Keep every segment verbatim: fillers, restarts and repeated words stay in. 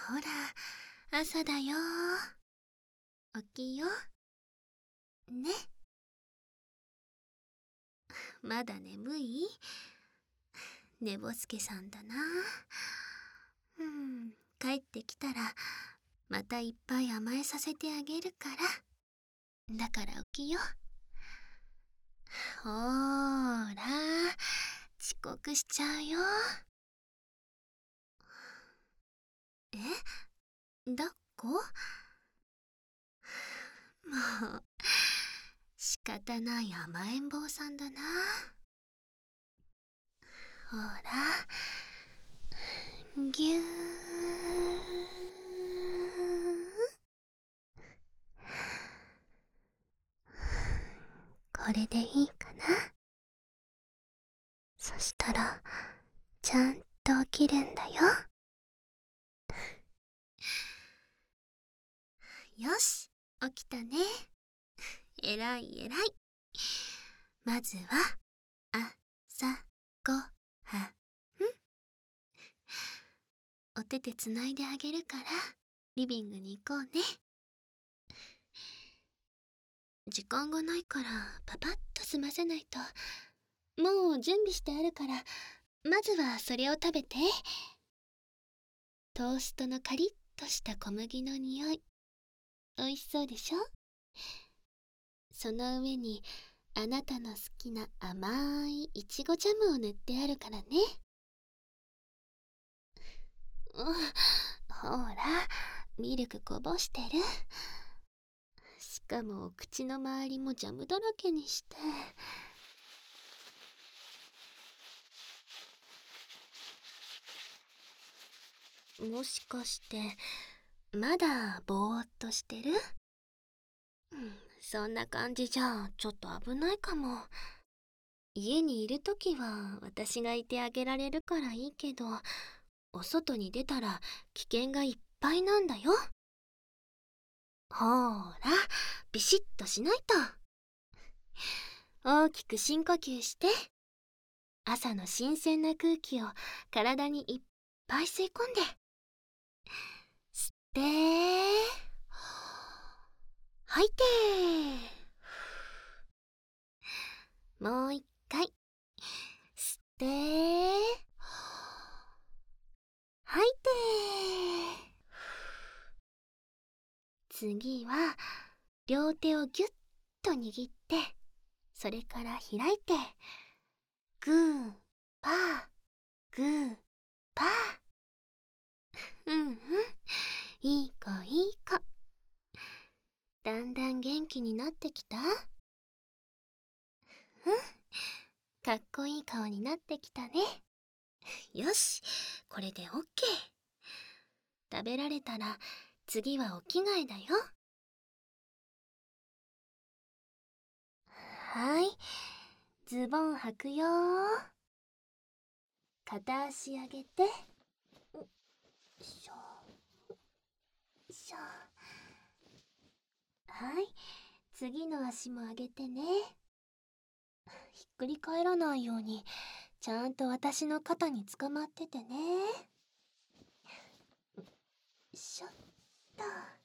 ほら、朝だよ。起きよ。ね。まだ眠い？寝ぼすけさんだな。うん、帰ってきたら、またいっぱい甘えさせてあげるから。だから起きよ。ほーら、遅刻しちゃうよ。え？抱っこ？もう、仕方ない甘えん坊さんだな。ほら、ぎゅー。これでいいかな。そしたら、ちゃんと起きるんだよ。よし、起きたね。えらいえらい。まずは、朝ごはん。お手手つないであげるから、リビングに行こうね。時間がないから、パパッと済ませないと。もう準備してあるから、まずはそれを食べて。トーストのカリッとした小麦の匂い。美味しそうでしょ？その上に、あなたの好きな甘いいちごジャムを塗ってあるからね。うん、ほら、ミルクこぼしてる。しかも口の周りもジャムだらけにして。もしかしてまだぼーっとしてる？うん、そんな感じじゃちょっと危ないかも。家にいるときは私がいてあげられるからいいけど、お外に出たら危険がいっぱいなんだよ。ほーら、ビシッとしないと。大きく深呼吸して、朝の新鮮な空気を体にいっぱい吸い込んで、吸って吐いて、もう一回吸って吐いて。次は両手をぎゅっと握って、それから開いて、グーパーグーパー。うんうん、いい子いい子。だんだん元気になってきた？うん、かっこいい顔になってきたね。よし、これでオッケー。食べられたら次はお着替えだよ。はい、ズボン履くよ。片足上げて、よいしょよいしょ。はい、次の足も上げてね。ひっくり返らないようにちゃんと私の肩につかまっててね。よいしょっと。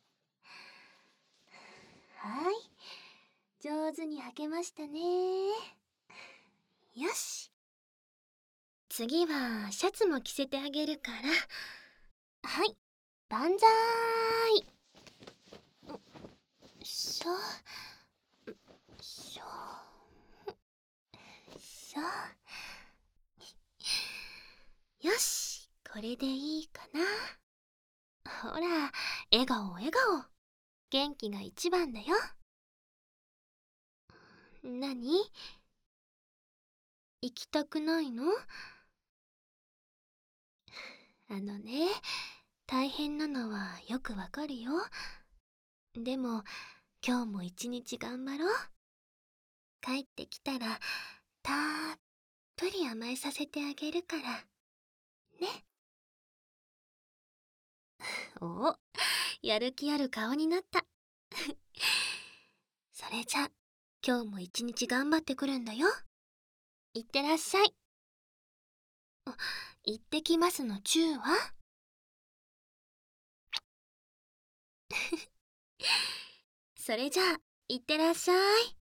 はい、上手に履けましたね。よし、次はシャツも着せてあげるから。はい、万歳。よいしょよいしょよいしょ。よし、これでいいかな。ほら、笑顔笑顔。元気が一番だよ。なに？行きたくないの？あのね、大変なのはよくわかるよ。でも、今日も一日頑張ろう。帰ってきたら、たっぷり甘えさせてあげるから。ね。お、やる気ある顔になった。それじゃ、今日も一日頑張ってくるんだよ。いってらっしゃい。あ、行ってきますのチューは？ それじゃあ、いってらっしゃい。